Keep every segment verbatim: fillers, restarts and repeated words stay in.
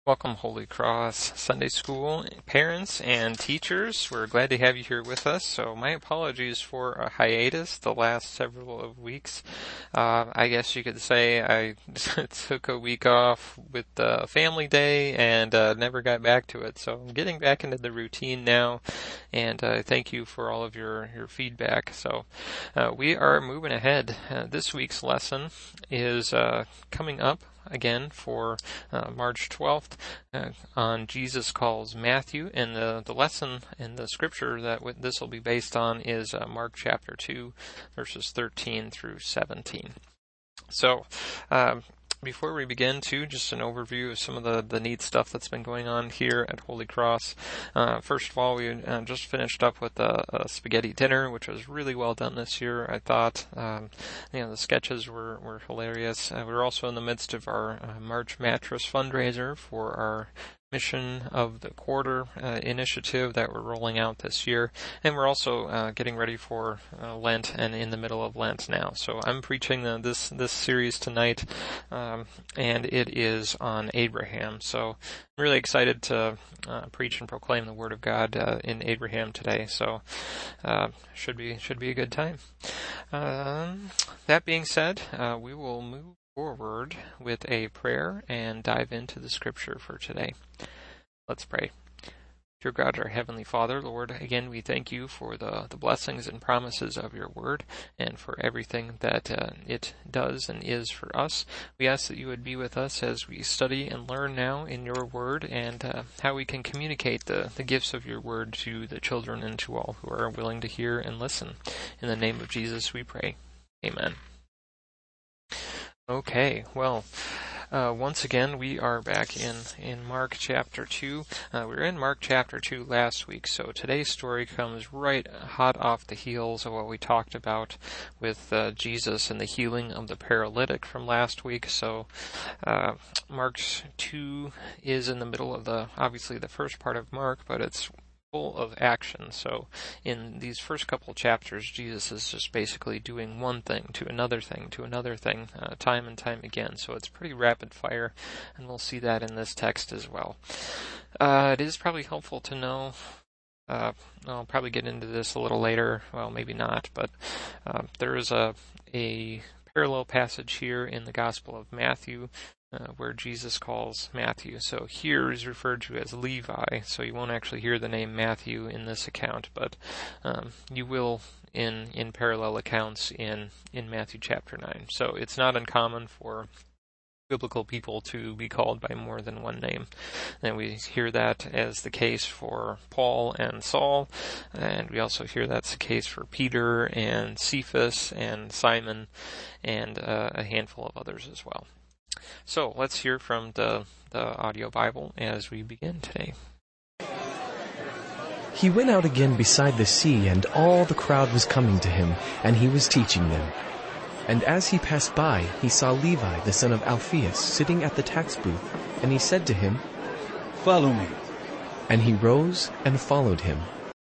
Welcome, Holy Cross Sunday School parents and teachers. We're glad to have you here with us. So my apologies for a hiatus the last several of weeks. Uh, I guess you could say I took a week off with uh, family day and uh, never got back to it. So I'm getting back into the routine now, and uh, thank you for all of your, your feedback. So uh, we are moving ahead. Uh, this week's lesson is uh, coming up again for uh, March twelfth uh, on Jesus Calls Matthew, and the, the lesson in the scripture that w- this will be based on is uh, Mark chapter two, verses thirteen through seventeen. So, um, before we begin, too, just an overview of some of the, the neat stuff that's been going on here at Holy Cross. Uh, first of all, we uh, just finished up with a, a spaghetti dinner, which was really well done this year, I thought. Um, you know, the sketches were, were hilarious. Uh, we were also in the midst of our uh, March Mattress fundraiser for our Mission of the Quarter uh, initiative that we're rolling out this year, and we're also uh, getting ready for uh, Lent and in the middle of Lent now. So I'm preaching the, this this series tonight, um, and it is on Abraham. So I'm really excited to uh, preach and proclaim the Word of God uh, in Abraham today. So uh, should be should be a good time. Um, that being said, uh, we will move forward with a prayer and dive into the scripture for today. Let's pray. Dear God, our Heavenly Father, Lord, again we thank you for the, the blessings and promises of your word and for everything that uh, it does and is for us. We ask that you would be with us as we study and learn now in your word, and uh, how we can communicate the, the gifts of your word to the children and to all who are willing to hear and listen. In the name of Jesus we pray. Amen. Okay, well, uh, once again, we are back in, in Mark chapter two. Uh, we were in Mark chapter two last week, so today's story comes right hot off the heels of what we talked about with uh, Jesus and the healing of the paralytic from last week. So, uh, Mark two is in the middle of the, obviously the first part of Mark, but it's full of action. So in these first couple chapters, Jesus is just basically doing one thing to another thing to another thing, uh, time and time again. So it's pretty rapid fire, and we'll see that in this text as well. Uh, it is probably helpful to know, uh, I'll probably get into this a little later, well maybe not, but uh, there is a, a parallel passage here in the Gospel of Matthew, Uh, where Jesus calls Matthew. So here is referred to as Levi, so you won't actually hear the name Matthew in this account, but um, you will in in parallel accounts in, in Matthew chapter nine. So it's not uncommon for biblical people to be called by more than one name. And we hear that as the case for Paul and Saul, and we also hear that's the case for Peter and Cephas and Simon and uh, a handful of others as well. So let's hear from the, the audio Bible as we begin today. He went out again beside the sea, and all the crowd was coming to him, and he was teaching them. And as he passed by, he saw Levi, the son of Alphaeus, sitting at the tax booth, and he said to him, "Follow me." And he rose and followed him.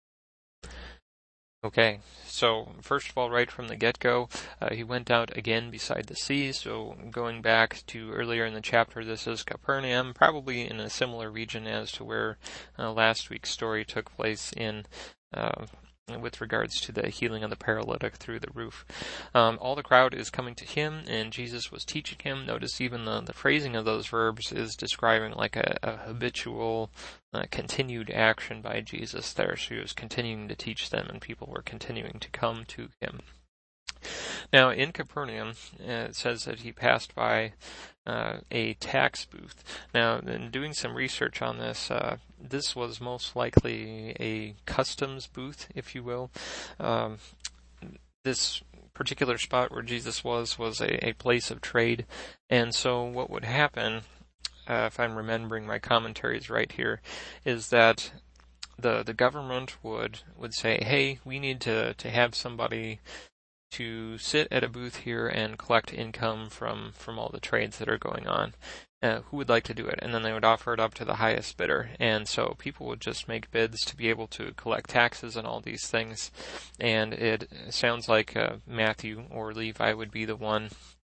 Okay, so first of all, right from the get-go, uh, he went out again beside the sea. So going back to earlier in the chapter, this is Capernaum, probably in a similar region as to where uh, last week's story took place in uh, with regards to the healing of the paralytic through the roof. Um, all the crowd is coming to him, and Jesus was teaching him. Notice even the, the phrasing of those verbs is describing like a, a habitual, uh, continued action by Jesus there. So he was continuing to teach them, and people were continuing to come to him. Now, in Capernaum, uh, it says that he passed by uh, a tax booth. Now, in doing some research on this, uh, this was most likely a customs booth, if you will. Um, this particular spot where Jesus was was a, a place of trade, and so what would happen, uh, if I'm remembering my commentaries right here, is that the the government would would say, hey, we need to to have somebody to sit at a booth here and collect income from, from all the trades that are going on. Uh, who would like to do it? And then they would offer it up to the highest bidder. And so people would just make bids to be able to collect taxes and all these things. And it sounds like uh, Matthew or Levi would be the one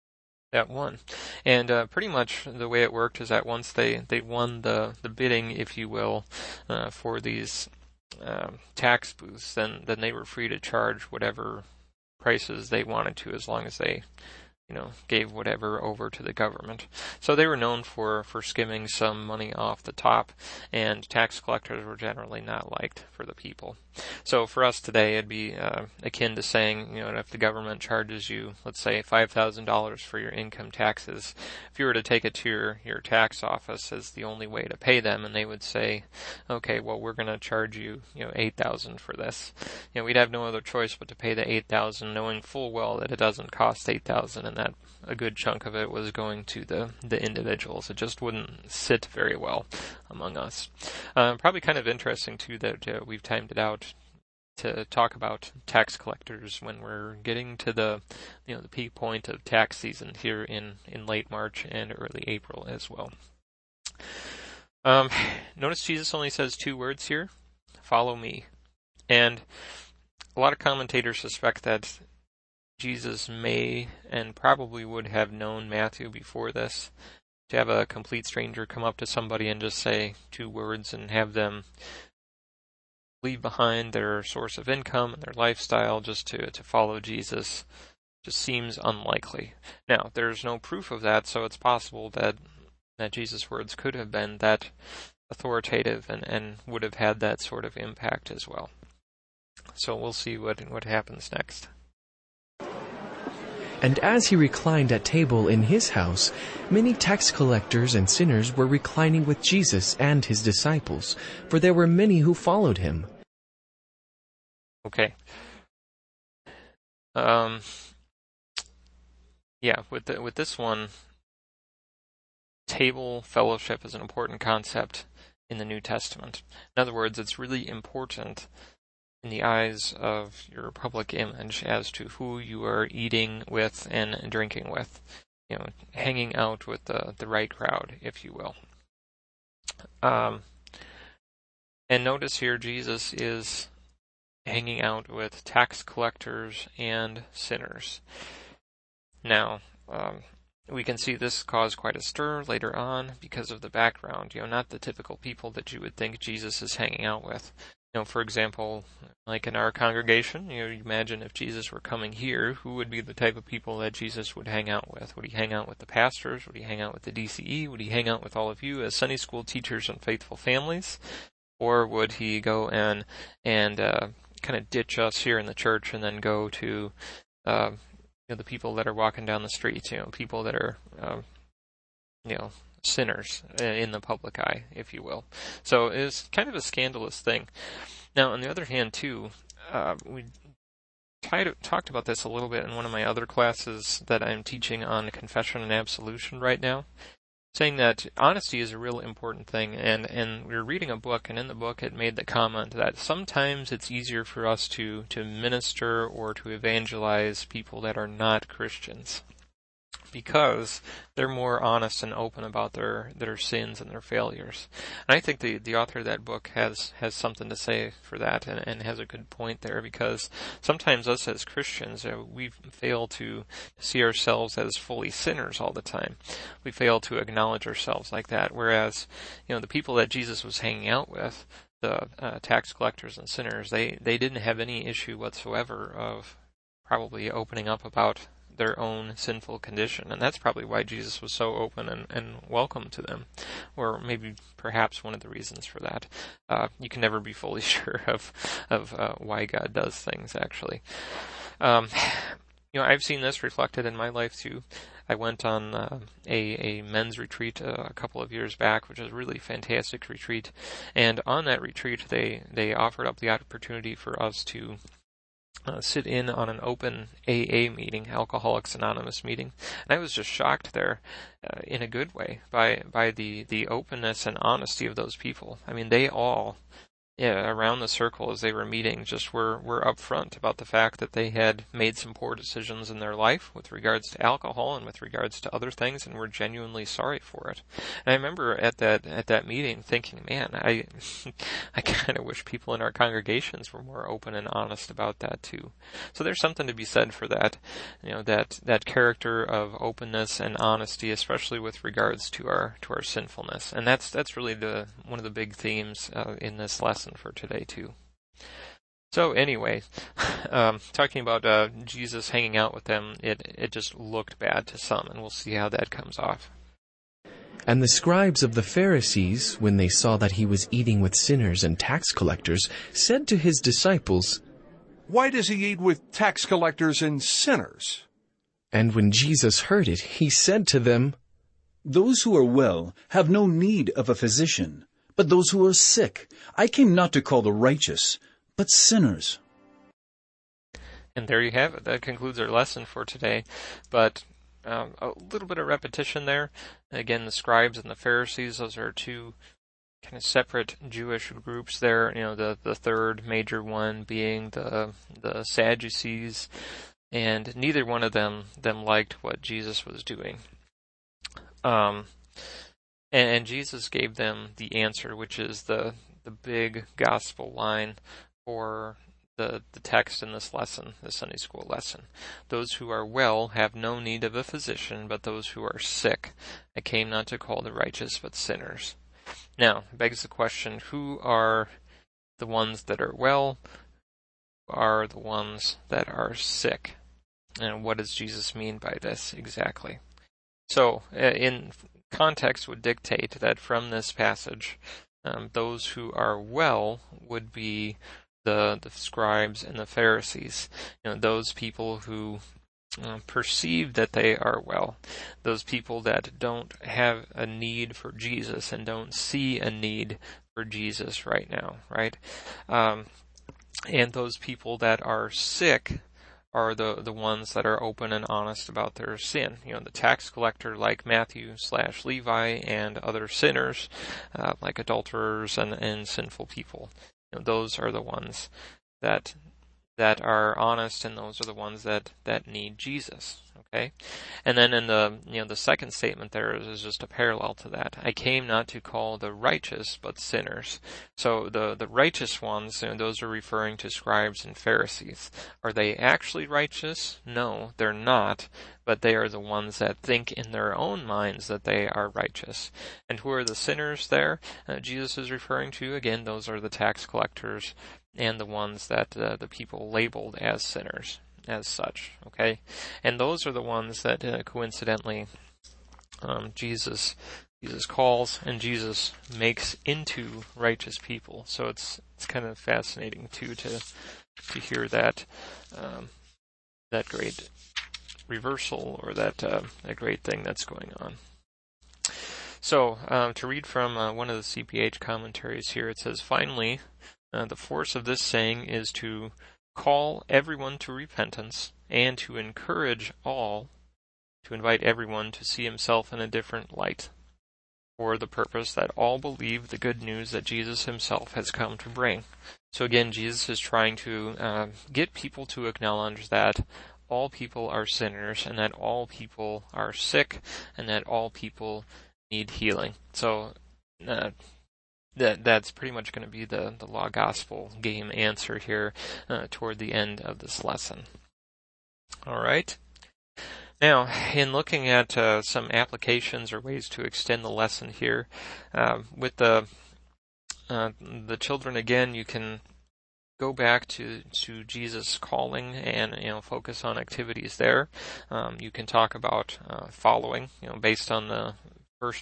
that won. And uh, pretty much the way it worked is that once they, they won the, the bidding, if you will, uh, for these uh, tax booths, then, then they were free to charge whatever prices they wanted to, as long as they, you know, gave whatever over to the government. So they were known for, for skimming some money off the top, and tax collectors were generally not liked for the people. So for us today, it'd be uh, akin to saying, you know, if the government charges you, let's say, five thousand dollars for your income taxes, if you were to take it to your, your tax office as the only way to pay them, and they would say, okay, well, we're going to charge you, you know, eight thousand dollars for this. You know, we'd have no other choice but to pay the eight thousand dollars, knowing full well that it doesn't cost eight thousand dollars, and that a good chunk of it was going to the, the individuals. It just wouldn't sit very well among us. Uh, probably kind of interesting, too, that uh, we've timed it out to talk about tax collectors when we're getting to the, you know, the peak point of tax season here in, in late March and early April as well. Um, notice Jesus only says two words here, follow me. And a lot of commentators suspect that Jesus may and probably would have known Matthew before this. To have a complete stranger come up to somebody and just say two words and have them leave behind their source of income and their lifestyle just to, to follow Jesus just seems unlikely. Now, there's no proof of that, so it's possible that, that Jesus' words could have been that authoritative and, and would have had that sort of impact as well. So we'll see what what happens next. And as he reclined at table in his house, many tax collectors and sinners were reclining with Jesus and his disciples, for there were many who followed him. Okay. Um. Yeah, with the, with this one, table fellowship is an important concept in the New Testament. In other words, it's really important in the eyes of your public image as to who you are eating with and drinking with. You know, hanging out with the, the right crowd, if you will. Um, and notice here Jesus is hanging out with tax collectors and sinners. Now, um, we can see this cause quite a stir later on because of the background. You know, not the typical people that you would think Jesus is hanging out with. You know, for example, like in our congregation, you know, you imagine if Jesus were coming here, who would be the type of people that Jesus would hang out with? Would he hang out with the pastors? Would he hang out with the D C E? Would he hang out with all of you as Sunday school teachers and faithful families? Or would he go and and uh, kind of ditch us here in the church and then go to uh, you know, the people that are walking down the street? You know, people that are um, you know. sinners in the public eye, if you will. So it's kind of a scandalous thing. Now, on the other hand, too, uh, we tried, talked about this a little bit in one of my other classes that I'm teaching on confession and absolution right now, saying that honesty is a real important thing. And, and we were reading a book, and in the book it made the comment that sometimes it's easier for us to, to minister or to evangelize people that are not Christians, because they're more honest and open about their, their sins and their failures. And I think the, the author of that book has, has something to say for that and, and has a good point there, because sometimes us as Christians, uh, we fail to see ourselves as fully sinners all the time. We fail to acknowledge ourselves like that, whereas, you know, the people that Jesus was hanging out with, the uh, tax collectors and sinners, they, they didn't have any issue whatsoever of probably opening up about their own sinful condition, and that's probably why Jesus was so open and, and welcome to them, or maybe perhaps one of the reasons for that. Uh, you can never be fully sure of of uh, why God does things, actually. Um, you know, I've seen this reflected in my life too. I went on uh, a, a men's retreat uh, a couple of years back, which was a really fantastic retreat, and on that retreat they, they offered up the opportunity for us to Uh, sit in on an open A A meeting, Alcoholics Anonymous meeting, and I was just shocked there, uh, in a good way, by by the, the openness and honesty of those people. I mean, they all, yeah, around the circle as they were meeting just were, were upfront about the fact that they had made some poor decisions in their life with regards to alcohol and with regards to other things, and were genuinely sorry for it. And I remember at that at that meeting thinking, man, I I kind of wish people in our congregations were more open and honest about that too. So there's something to be said for that, you know, that that character of openness and honesty, especially with regards to our to our sinfulness. And that's that's really the one of the big themes uh, in this lesson for today too. So anyway, um, talking about uh, Jesus hanging out with them, it it just looked bad to some, and we'll see how that comes off. And the scribes of the Pharisees, when they saw that he was eating with sinners and tax collectors, said to his disciples, "Why does he eat with tax collectors and sinners?" And when Jesus heard it, he said to them, "Those who are well have no need of a physician, but those who are sick. I came not to call the righteous, but sinners." And there you have it. That concludes our lesson for today. But um, a little bit of repetition there. Again, the scribes and the Pharisees, those are two kind of separate Jewish groups there. You know, the, the third major one being the the Sadducees, and neither one of them them liked what Jesus was doing. Um, and, and Jesus gave them the answer, which is the the big gospel line for the the text in this lesson, the Sunday school lesson. Those who are well have no need of a physician, but those who are sick. I came not to call the righteous, but sinners. Now, it begs the question, who are the ones that are well? Who are the ones that are sick? And what does Jesus mean by this exactly? So, in context would dictate that from this passage, um, those who are well would be the the scribes and the Pharisees. You know, those people who uh, perceive that they are well. Those people that don't have a need for Jesus and don't see a need for Jesus right now, right? Um, and those people that are sick are the the ones that are open and honest about their sin. You know, the tax collector like Matthew slash Levi, and other sinners uh, like adulterers and, and sinful people. You know, those are the ones that that are honest, and those are the ones that, that need Jesus. Okay, and then in the you know the second statement there is, is just a parallel to that. I came not to call the righteous, but sinners. So the the righteous ones, you know, those are referring to scribes and Pharisees. Are they actually righteous? No, they're not. But they are the ones that think in their own minds that they are righteous. And who are the sinners there? Uh, Jesus is referring to, again, those are the tax collectors and the ones that uh, the people labeled as sinners, as such, okay? And those are the ones that, uh, coincidentally, um, Jesus Jesus calls and Jesus makes into righteous people. So it's it's kind of fascinating, too, to to hear that um, that great reversal, or that uh, that great thing that's going on. So, um, to read from uh, one of the C P H commentaries here, it says, finally, uh, the force of this saying is to call everyone to repentance, and to encourage all, to invite everyone to see himself in a different light, for the purpose that all believe the good news that Jesus himself has come to bring. So again, Jesus is trying to uh, get people to acknowledge that all people are sinners, and that all people are sick, and that all people need healing. So uh, that that's pretty much going to be the, the law gospel game answer here uh, toward the end of this lesson. All right. Now, in looking at uh, some applications or ways to extend the lesson here, uh, with the uh, the children, again, you can go back to, to Jesus calling and, you know, focus on activities there. Um, you can talk about uh, following, you know, based on the first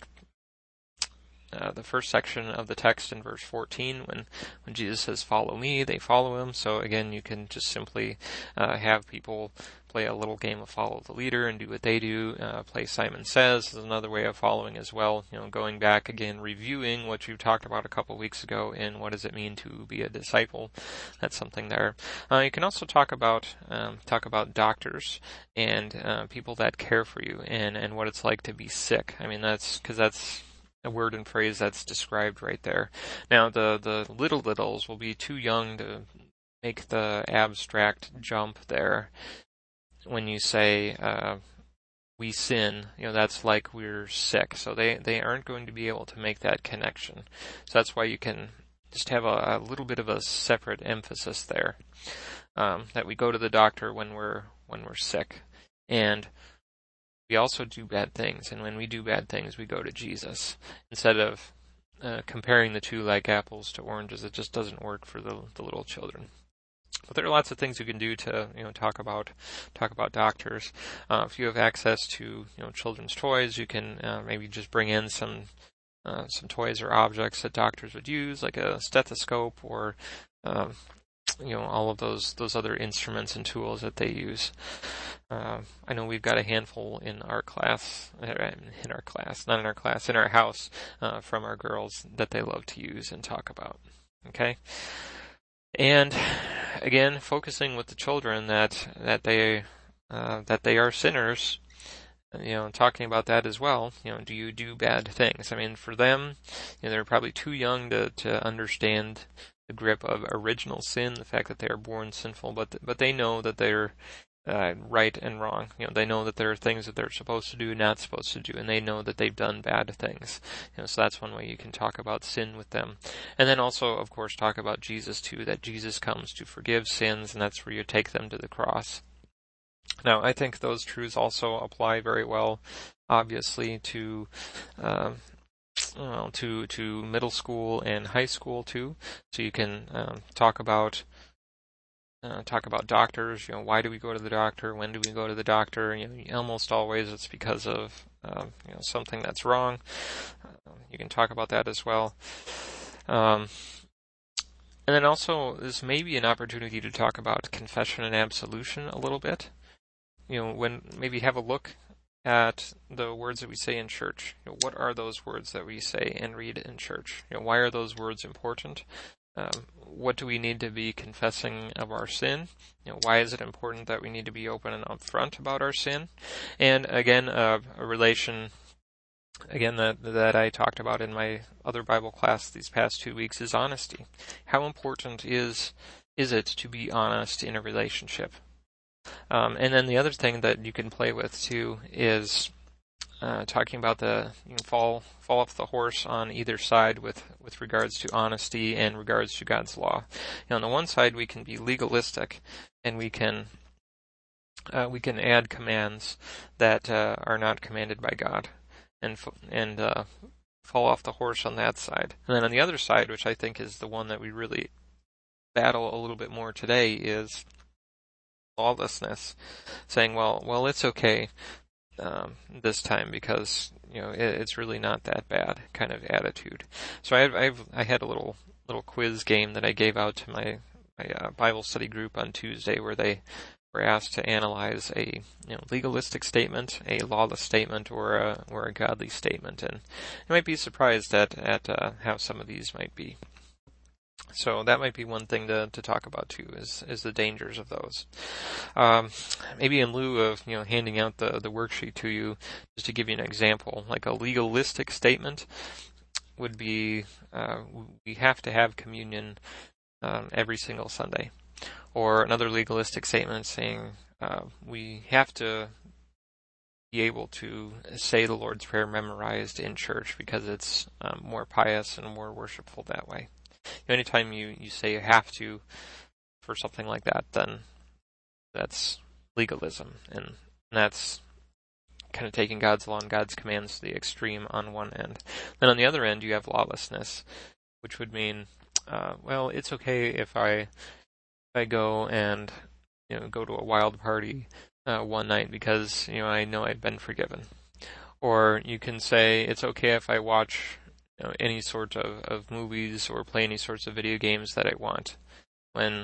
uh, the first section of the text in verse fourteen, when, when Jesus says, follow me, they follow him. So again, you can just simply uh, have people play a little game of follow the leader and do what they do. Uh, play Simon Says is another way of following as well. You know, going back again, reviewing what you talked about a couple weeks ago in what does it mean to be a disciple. That's something there. Uh, you can also talk about um, talk about doctors and uh, people that care for you, and, and what it's like to be sick. I mean, that's because that's a word and phrase that's described right there. Now, the, the little littles will be too young to make the abstract jump there. When you say, uh, we sin, you know, that's like we're sick. So they, they aren't going to be able to make that connection. So that's why you can just have a, a little bit of a separate emphasis there. Um, that we go to the doctor when we're, when we're sick. And we also do bad things. And when we do bad things, we go to Jesus. Instead of, uh, comparing the two like apples to oranges, it just doesn't work for the, the little children. But there are lots of things you can do to, you know, talk about, talk about doctors. Uh, if you have access to, you know, children's toys, you can, uh, maybe just bring in some, uh, some toys or objects that doctors would use, like a stethoscope or, um, you know, all of those, those other instruments and tools that they use. Uh, I know we've got a handful in our class, in our class, not in our class, in our house, uh, from our girls that they love to use and talk about. Okay? And again, focusing with the children that that they uh, that they are sinners, you know, talking about that as well. You know, do you do bad things? I mean, for them, you know, they're probably too young to to understand the grip of original sin, the fact that they are born sinful, but but they know that they're Uh, right and wrong. You know, they know that there are things that they're supposed to do, not supposed to do, and they know that they've done bad things. You know, so that's one way you can talk about sin with them. And then also, of course, talk about Jesus too, that Jesus comes to forgive sins, and that's where you take them to the cross. Now, I think those truths also apply very well, obviously, to, um, well, to, to middle school and high school too. So you can, um, talk about Uh, talk about doctors, you know, why do we go to the doctor? When do we go to the doctor? You know, almost always it's because of, um, you know, something that's wrong. Uh, you can talk about that as well. Um, and then also, this may be an opportunity to talk about confession and absolution a little bit. You know, when maybe have a look at the words that we say in church. You know, what are those words that we say and read in church? You know, why are those words important? Um, what do we need to be confessing of our sin? You know, why is it important that we need to be open and upfront about our sin? And again, uh, a relation, again, that that I talked about in my other Bible class these past two weeks is honesty. How important is is it to be honest in a relationship? Um, and then the other thing that you can play with too is Uh, talking about the you can fall fall off the horse on either side with, with regards to honesty and regards to God's law. You know, on the one side, we can be legalistic, and we can uh, we can add commands that uh, are not commanded by God, and and uh, fall off the horse on that side. And then on the other side, which I think is the one that we really battle a little bit more today, is lawlessness, saying, well, well, it's okay. Um, this time because you know it, it's really not that bad kind of attitude. So I have, I've I had a little little quiz game that I gave out to my my uh, Bible study group on Tuesday, where they were asked to analyze a you know legalistic statement, a lawless statement, or a or a godly statement, and you might be surprised at at uh, how some of these might be. So that might be one thing to, to talk about too, is, is the dangers of those. Um, maybe in lieu of, you know, handing out the, the worksheet to you, just to give you an example, like a legalistic statement would be, uh, we have to have communion, um, every single Sunday. Or another legalistic statement saying, uh, we have to be able to say the Lord's Prayer memorized in church because it's um, more pious and more worshipful that way. Anytime you, you say you have to for something like that, then that's legalism, and that's kind of taking God's law and God's commands to the extreme on one end. Then on the other end, you have lawlessness, which would mean, uh, well, it's okay if I if I go and you know go to a wild party uh, one night because you know I know I've been forgiven, or you can say it's okay if I watch You know, any sort of, of movies or play any sorts of video games that I want, when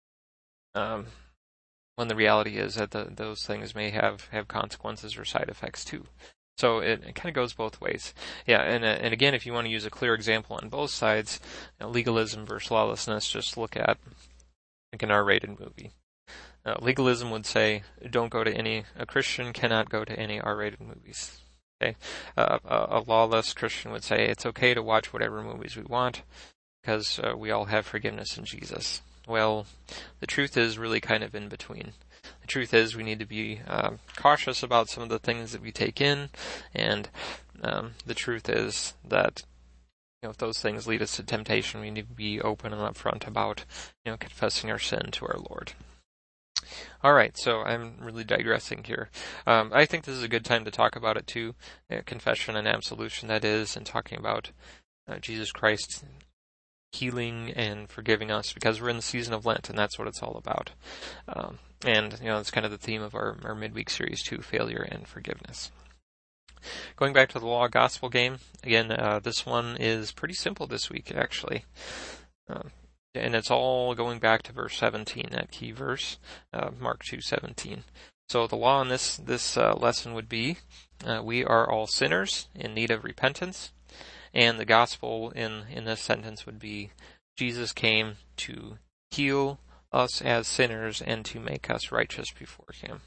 um, when the reality is that the, those things may have, have consequences or side effects too. So it, it kind of goes both ways. Yeah, and uh, and again, if you want to use a clear example on both sides, you know, legalism versus lawlessness, just look at like an R-rated movie. Uh, legalism would say, don't go to any, a Christian cannot go to any R-rated movies. Okay, uh, a, a lawless Christian would say it's okay to watch whatever movies we want because uh, we all have forgiveness in Jesus. Well, the truth is really kind of in between. The truth is we need to be uh, cautious about some of the things that we take in, and um, the truth is that, you know, if those things lead us to temptation, we need to be open and upfront about, you know, confessing our sin to our Lord. All right, so I'm really digressing here. Um, I think this is a good time to talk about it too, uh, confession and absolution, that is, and talking about uh, Jesus Christ healing and forgiving us, because we're in the season of Lent, and that's what it's all about. Um, and, you know, it's kind of the theme of our, our midweek series too, failure and forgiveness. Going back to the law gospel game, again, uh, this one is pretty simple this week, actually. Um, and it's all going back to verse seventeen, that key verse, uh, Mark two seventeen. So the law in this, this uh, lesson would be, uh, we are all sinners in need of repentance. And the gospel in, in this sentence would be, Jesus came to heal us as sinners and to make us righteous before him.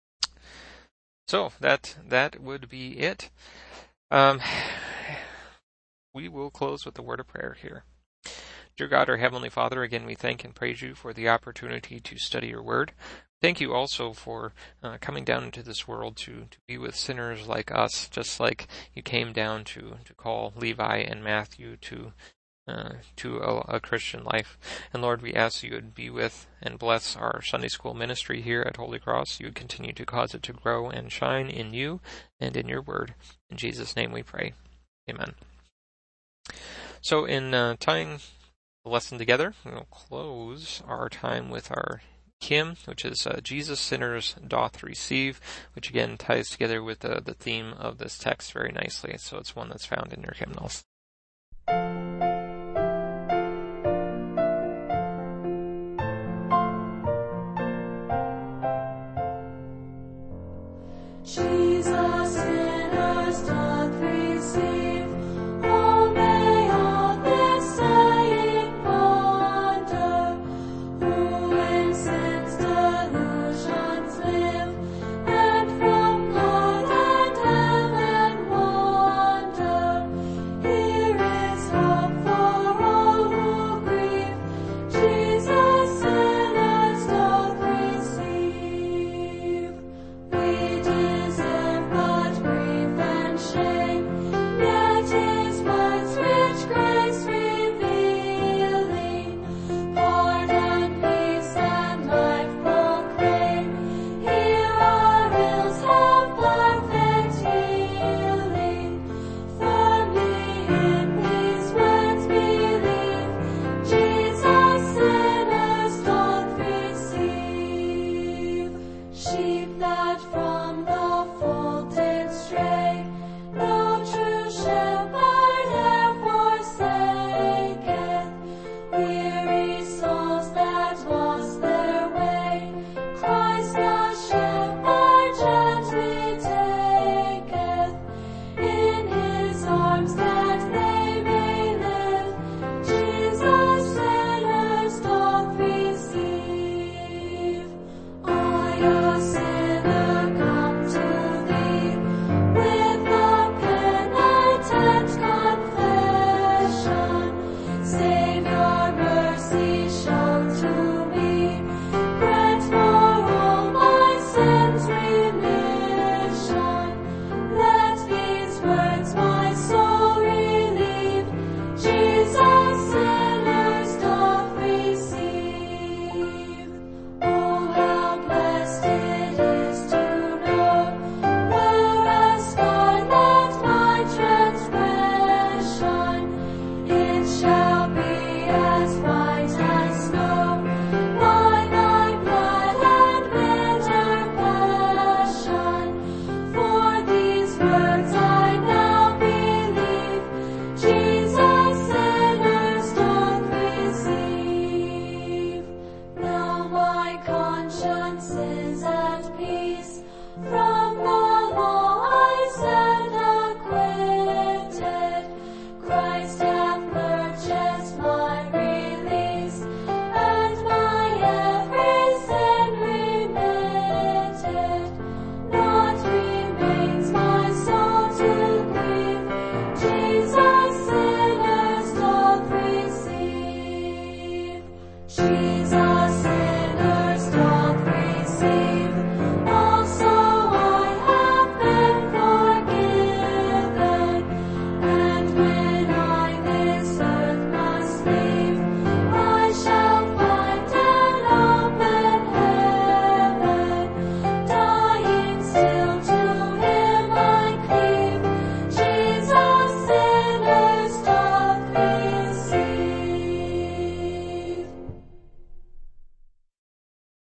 So that that would be it. Um, we will close with a word of prayer here. Dear God, our Heavenly Father, again we thank and praise you for the opportunity to study your word. Thank you also for uh, coming down into this world to, to be with sinners like us, just like you came down to, to call Levi and Matthew to uh, to a, a Christian life. And Lord, we ask you would be with and bless our Sunday school ministry here at Holy Cross. You would continue to cause it to grow and shine in you and in your word. In Jesus' name we pray. Amen. So in uh, tying the lesson together, we'll close our time with our hymn, which is uh, Jesus Sinners Doth Receive, which again ties together with uh, the theme of this text very nicely. So it's one that's found in your hymnals.